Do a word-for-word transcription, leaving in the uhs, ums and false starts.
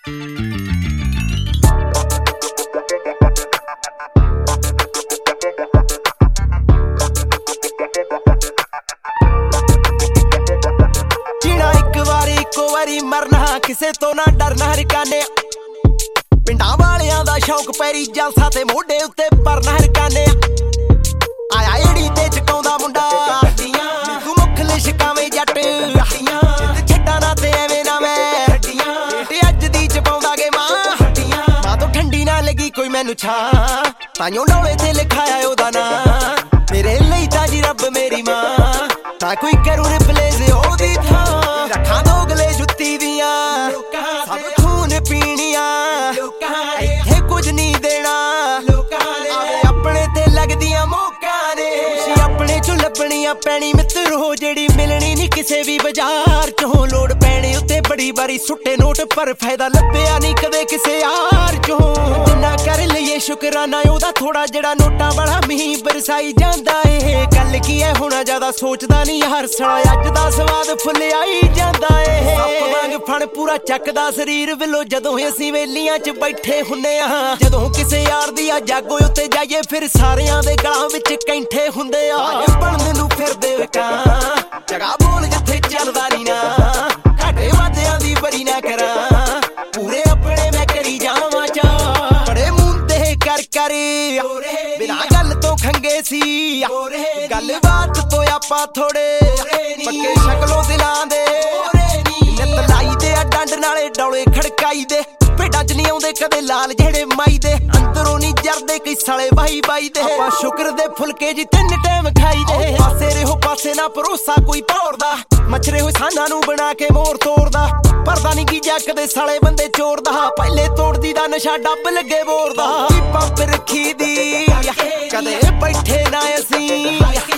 जीना एक वारी इको वारी मरना किसे तो ना डरना हरकाने पिंडां वालियां दा शौक पैरी जलसा ते मोढे उत्ते भरना हरकाने आया एड़ी ते चकाउंदा मुंडा तू मुख लिशकावे जट छड्डा ना ते एवें ना मैं ते अज दी चपाउंदा गे मां मां तो ठंडी ना लगी कोई मैनू छां ताइयों डोले ते लिखाया ओदा नां मेरे लई तां जी रब मेरी मां तां कोई करूं रिप्लेस ओदी थां रखा दोगले जुत्ती दियां सब खून पीनियां इत्थे कुछ नहीं देना आवे अपने ते लगदियां मौका ने अपने चो लभनियां पैनी मित्र हो जेड़ी मिलनी नहीं किसे भी बाजार चों लोड़ पैने उत्ते बड़ी बारी सुट्टे नोट पर फायदा लभ्या नहीं कदे किसे यार चों जिन्ना कर लईए शुकराना ओदा थोड़ा जेड़ा नोटां वाला मीं बरसाई जांदा ए गल की है होना ज्यादा सोचदा नहीं हर साल अज दा स्वाद फुल्लियाई जांदा ए सप वांग फण पूरा चकदा शरीर विलो जदों असीं वेलियां च बैठे हुन्ने आ जदों किसे यार दी आ जागो उत्ते जाइए फिर सारियां दे गलां विच कैंठे हुंदे आ बनन नूं फिरदे विकां जगा बोल जिथे चलदा नहीं ना घाटे वादियां दी बरी ना करां पूरे अपने मैं करी जावां चा बड़े मुंदे कर कर बिना गल तो खंगे सी गल बात तो आपां थोड़े पक्के शक्लों दिलां दे नित लाई दे डंड नाले डौले खड़काई दे भेडां च नहीं आउंदे कदे लाल जेड़े माई दे अंदरों नहीं जरदे कई साले बाई बाई दे आपां शुकर दे फुलके जी तीन टाइम खाई दे पासे रहो पासे ना भरोसा कोई तोड़दा मछरे होए साना नूं बना के मोर तोड़दा परदा नहीं की जकदे साले बंदे चोरदा पहले तोड़दी दा नशा डब लगे बोरदा पंप रखी दी कदे बैठे ना असीं